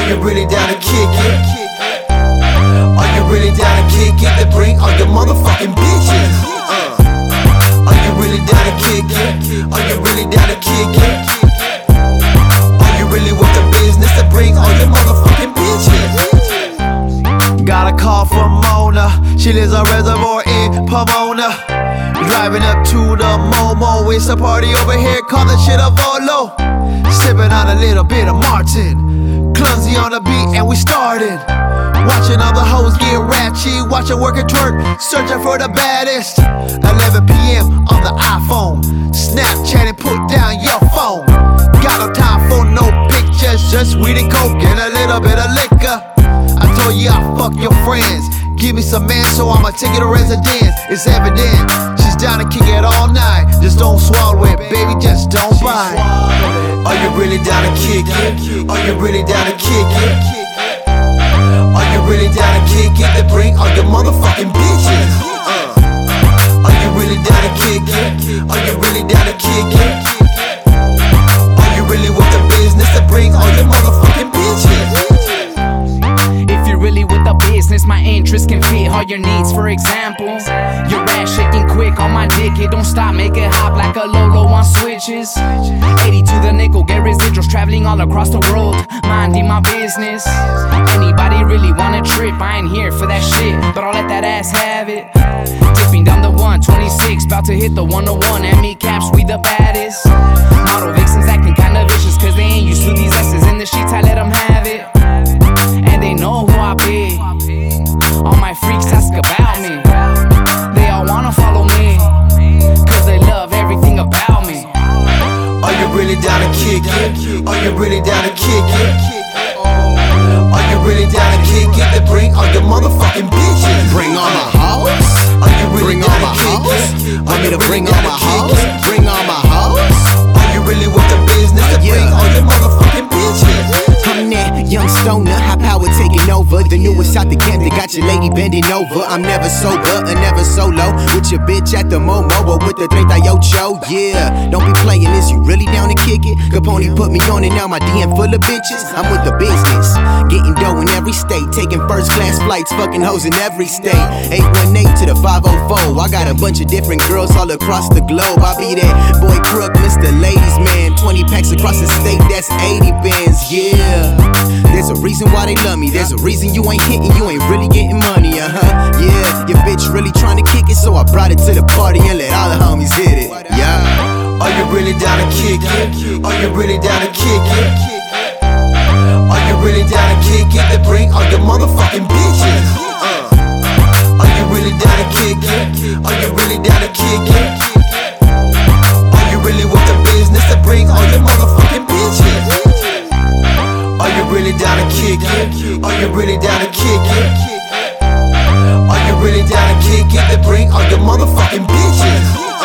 you really down to kick it? Are you really down to kick it? To bring all your motherfucking bitches. Are you really down to kick it? Are you really down to kick it? Are you really with the business to bring all your motherfucking bitches? Got a call from Mona, she lives on Reservoir in Pomona. Driving up to the Momo, it's a party over here, call that shit a Volo. Sipping on a little bit of Martin, clumsy on the beat and we started. Watching all the hoes get ratchet, watching work and twerk, searching for the baddest. 11 p.m. on the iPhone, Snapchat and put down your phone. Got no time for no pictures, just weed and coke and a little bit of liquor. I told you I fuck your friends, give me some man so I'ma take you to residence. It's evident, she's down to kick it all night. Just don't swallow it, baby, just don't bite. Are you really down to kick it? Are you really down to kick it? Are you really down to kick it? To bring all your motherfucking bitches. Are you really down to kick it? Are you really down to kick it? Are you really with the business to bring all your motherfucking bitches? Really with the business, my interest can fit all your needs. For example, your ass shaking quick on my dick, it don't stop, make it hop like a Lolo on switches. 80 to the nickel, get residuals, traveling all across the world, minding my business. Anybody really wanna trip, I ain't here for that shit, but I'll let that ass have it. Dipping down the 126, about to hit the 101, and me caps, we the baddest. Model vixens acting kinda vicious, cause they ain't used to these S's in the sheets, I let them have it. And they know who I be. All my freaks ask about me. They all wanna follow me, cause they love everything about me. Are you really down to kick it? Are you really down to kick it? Are you really down to kick it? To bring all your motherfucking bitches. Bring all my hoes? Are you really bring down all my to kick hoes? it? Want me to bring all my hoes? Bring all my hoes? Are you really with the business to bring all your motherfucking bitches? I'm that young stoner, high power taking over. The newest out the camp, they got your lady bending over. I'm never sober, and never solo. With your bitch at the Momo, or with the 38, yeah. Don't be playing this, you really down to kick it? Capone put me on it, now my DM full of bitches. I'm with the business, getting dough in every state. Taking first class flights, fucking hoes in every state. 818 to the 504, I got a bunch of different girls all across the globe. I be that boy crook, Mr. Ladies Man. 20 packs across the state, that's 80 bands, yeah. There's a reason why they love me. There's a reason you ain't hitting, you ain't really getting money, yeah, your bitch really trying to kick it, so I brought it to the party and let all the homies hit it, yeah. Are you really down to kick it? Are you really down to kick it? Are you really down to kick it? To bring all your motherfucking bitches. Are you really down to kick it? Are you really down to kick it? Are you really with the business to bring all your motherfucking bitches? Are you really down to kick it? Are you really down to kick it? Are you really down to kick it? To bring all your motherfucking bitches.